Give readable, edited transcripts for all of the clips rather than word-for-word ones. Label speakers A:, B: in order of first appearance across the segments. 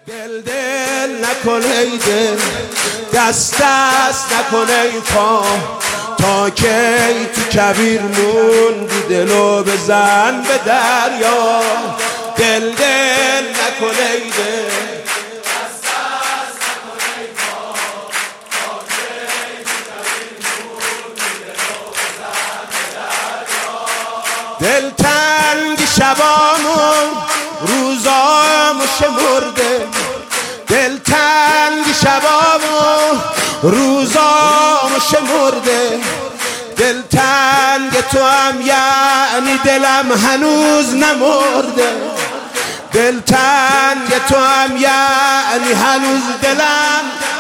A: دل نکن ای دل، دست نکن ای پا، تا کی تو کبیر موندی دلو بزن به دریا. دل نکن ای دل،
B: دست نکن ای پا، تا کی تو کبیر موندی دلو بزن به دریا.
A: دل تنگ شبامون روزامو شمرده، دل تنگ شبامو روزامو شمرده، دل تنگ تو هم یعنی دلم هنوز نمرده، دل تنگ تو هم یعنی هنوز دلم.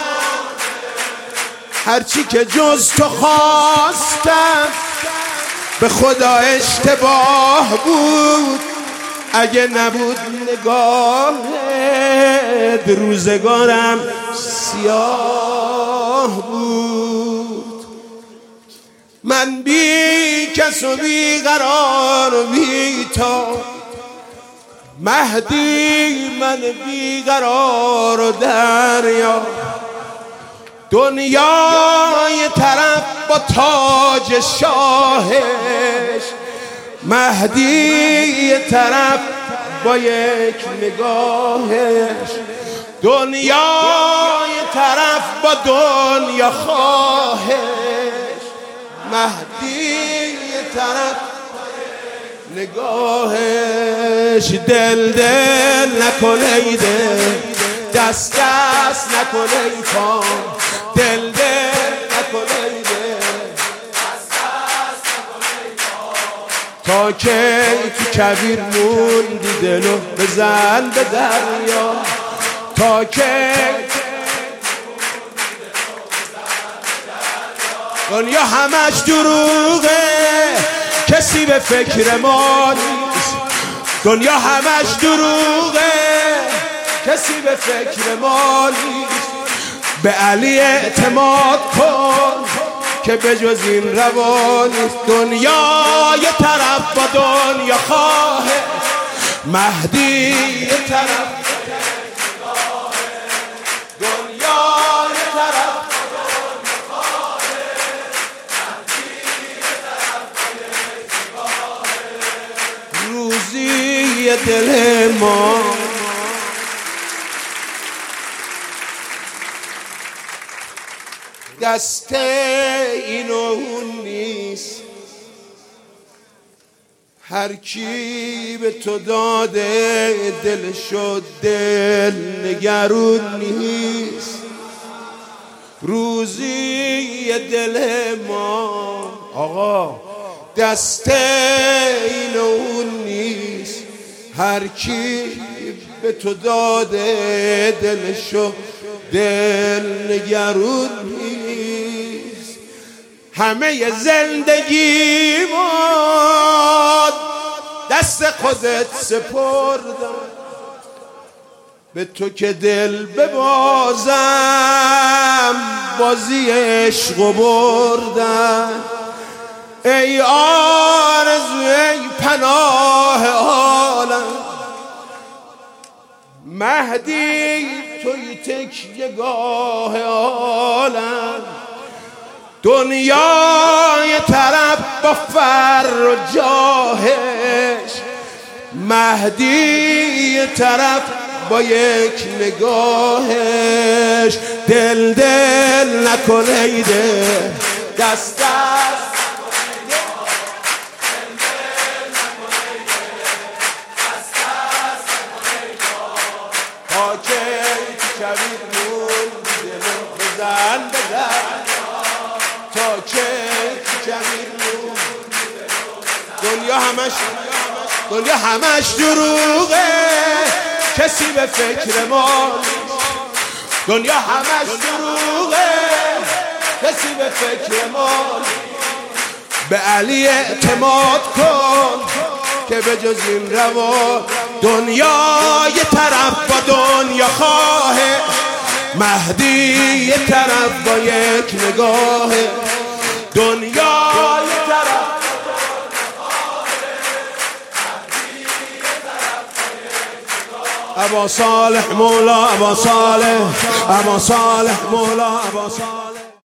A: هرچی که جز تو خواستم به خدا اشتباه بود، اگه نبود نگاهت روزگارم سیاه بود. من بی کس و بی قرار و بی تا، مهدی من بی قرار و دریا. دنیای طرف با تاج شاهش، مهدی طرف با یک نگاهش. دنیای طرف با دنیا خواهش، مهدی طرف نگاهش. دل نکن ای دل، دست نکن ای پا، دل نکن ای دل، تا که تو کبیر موندی دلو بزن به دریا. تا که دنیا همش دروغه، کسی به فکر ما نیست. دنیا همش دروغه، کسی به فکر ما نیست. به علی اعتماد کن که به جز این روا نیست. دنیا یه طرف با دنیا خواهه، مهدی یه طرف. دنیا یه طرف با دنیا خواهه، مهدی یه طرف. روزی دل ما دست این و اون نیست، هر کی به تو داده دلشو دل نگرون نیست. روزی دل ما آقا دست این و اون نیست، هر کی به تو داده دلشو دل نگرون نیست. همه زندگی ماد دست خودت سپردم، به تو که دل ببازم بازی عشق و بردم. ای آرزو ای پناه عالم، مهدی توی تکیه گاه عالم. دنیای طرف با فر و جاهش، مهدی طرف با یک نگاهش. دل نکن ای دل، دست تا که تو کبیر موندی دلو بزن به دریا. تا که تو کبیر موندی دنیا همش دروغه، کسی به فکر ما نیست. دنیا همش دروغه، کسی به فکر ما نیست. به علی اعتماد کن که به جز این روا. دنیا یه طرف با دنیا خواهه، مهدی یه طرف با یک نگاه. دنیا یه طرف با دنیا خواهه، مهدی یه طرف با یک نگاه. ابا صالح مولا ابا صالح ابا صالح مولا ابا صالح